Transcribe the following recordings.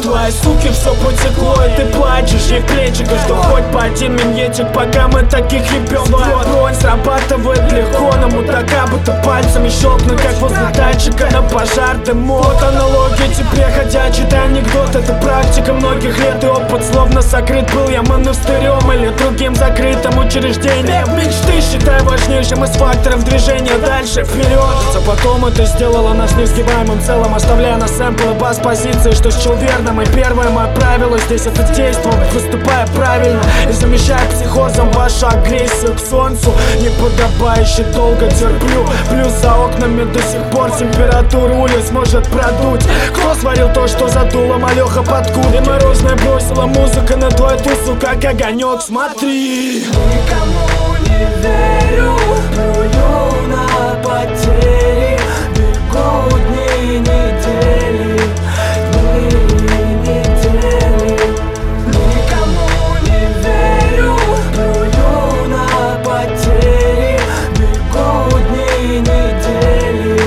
твоей суки все потекло, и ты плачешь ей в плечико, что хоть по один минетик, пока мы таких ебем. Твоя бронь срабатывает легко, на мудака будто пальцами щелкнуть, как возле датчика на пожар дымок. Вот аналогия тебе ходячий, это анекдот, это практика многих лет, и опыт словно сокрыт был я монастырем или другим закрытым учреждением. Мечты считай важнейшим из факторов движения дальше, вперед. А потом это сделало нас несгибаемым целым, оставляя на сэмплы бас-позиции, что счел верным. И первое мое правило здесь — это действовать, выступая правильно и замещая психозом вашу агрессию к солнцу. Неподобающе долго терплю, плюс за окнами до сих пор температуру улиц может продуть. Кто сварил то, что задуло малеха под куртки? И морозная бросила музыка на твою тусу, как огонек, смотри. Никому не верю, плюю на потери, бегут дни, недели, никому не верю, плюю на потери, бегут дни, недели.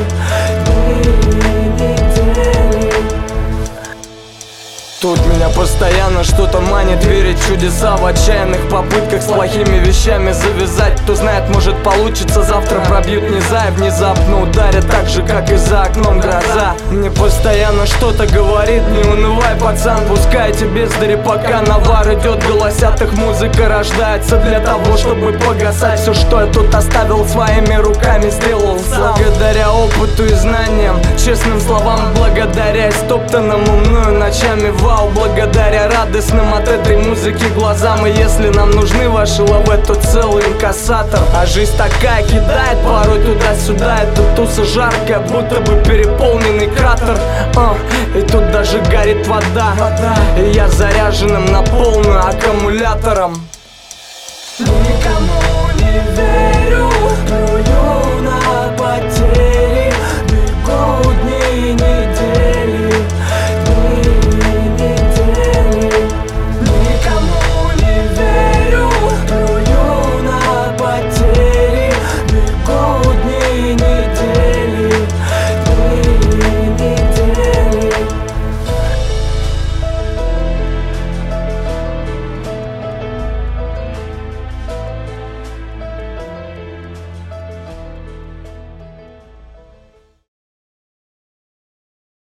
Тут меня постоянно что-то манит верить в чудеса, в отчаянных попытках с плохими вещами завязать. Кто знает, может получится, завтра пробьют низа и внезапно ударят так же, как и за окном гроза. Мне постоянно что-то говорит: не унывай, пацан, пускай тебе бездари, пока навар идет. Голосят, их музыка рождается для того, чтобы погасать все, что я тут оставил своими руками, сделал сам. Благодаря опыту и знаниям, честным словам, благодаря стоптанному мною ночами вау, благодаря радостным от этой музыки глазам. И если нам нужны ваши лавы, то целый инкассатор. А жизнь такая, кидает порой туда-сюда. Эта туса жаркая, будто бы переполненный кратер. И тут даже горит вода, и я заряженным на полную аккумулятором. Никому